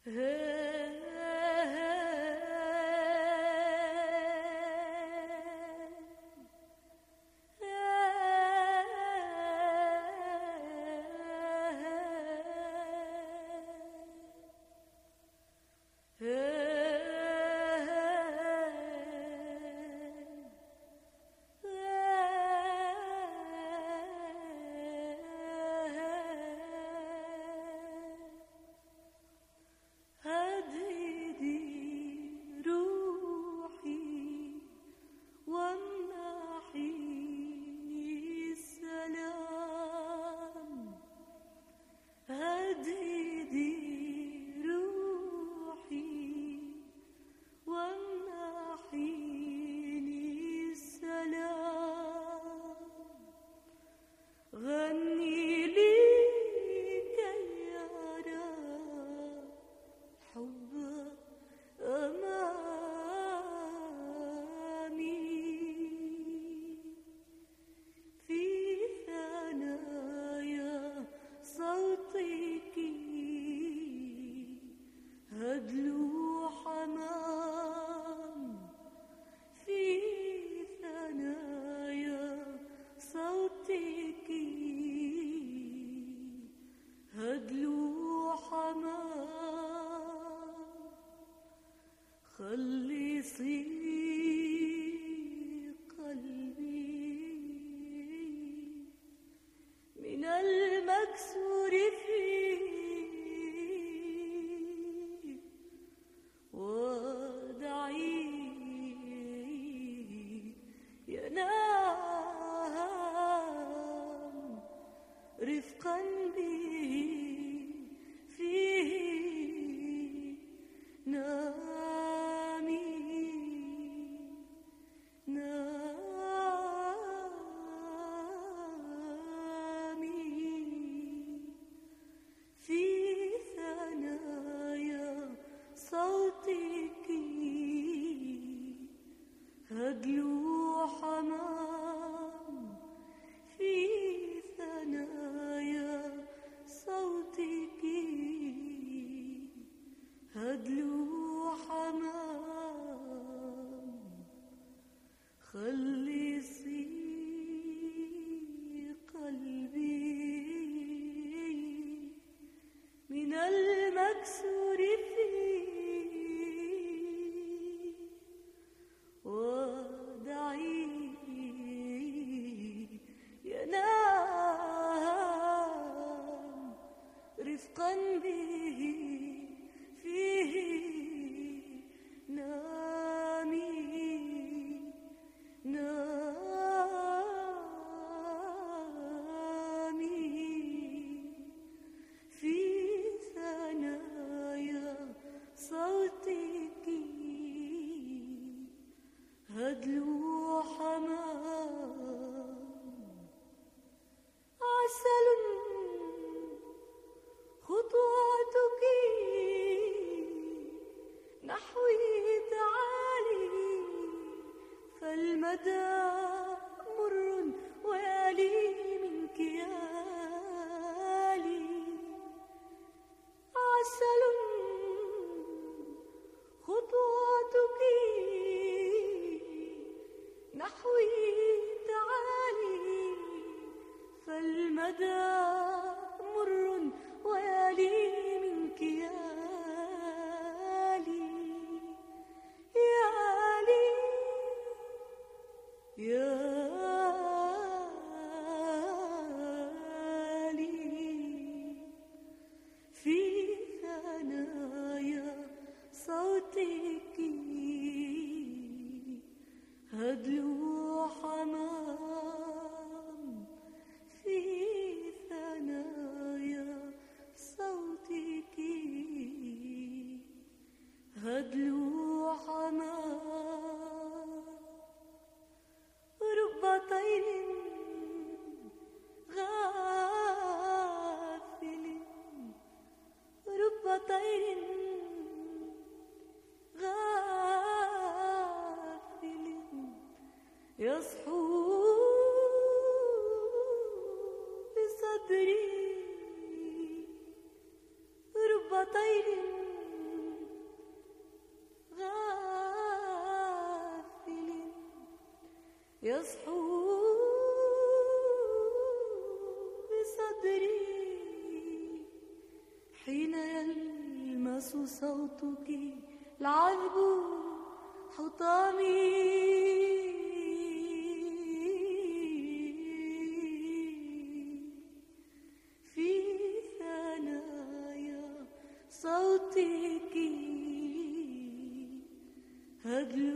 غني لي كي أرى حب أمامي في ثنايا صوتك هدلو حمام في ثنايا صوتك هدلو حمام خلصي قلبي من المكسور فيه ودعيه ينام رفقا به فيه نامي في ثنايا صوتك هدلو حمام في ثنايا صوتك هدلو حمام خلصي قلبي من المكسور فيه ودعيه ينام رفقا به فيه نامي في ثنايا صوتك هدلو حمام عسل خطواتك نحوي تعالي فالمدى مر ويالي منك يالي عسل خطواتك نحوي تعالي فالمدى مر ويالي منك يالي يالي يالي في ثنايا صوتك هدلو حمام في ثنايا صوتك هدلو حمام رب طير غافل رب طير غافل يصحو بصدري رب طير يصحو بصدري حين يلمس صوتك العذب حطامي. في ثنايا صوتك هدل